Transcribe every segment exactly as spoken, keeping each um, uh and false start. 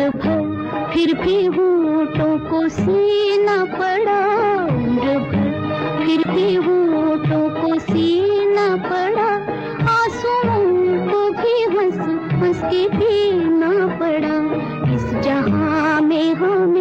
भर फिर भी होठों को सीना पड़ा, उम्र भर फिर भी होठों को सीना पड़ा, आंसुओं को भी हंस हंस के पीना पड़ा इस जहां में हमें।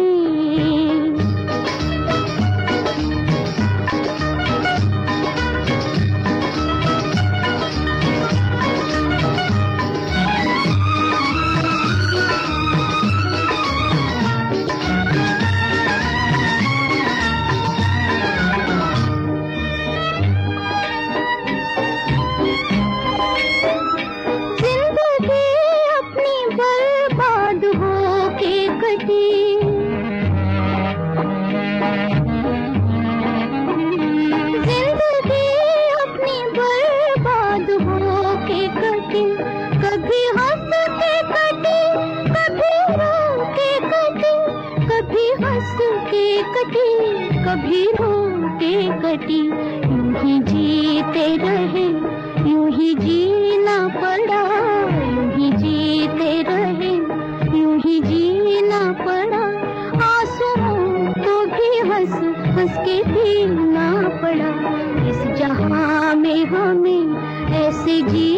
कभी रो के कटी, यूं ही जीते रहे, यूं ही जीना पड़ा, यूं ही जीते रहे, यूं ही जीना पड़ा, आंसुओं को भी हंस हंस के पीना पड़ा इस जहां में हमें ऐसे जी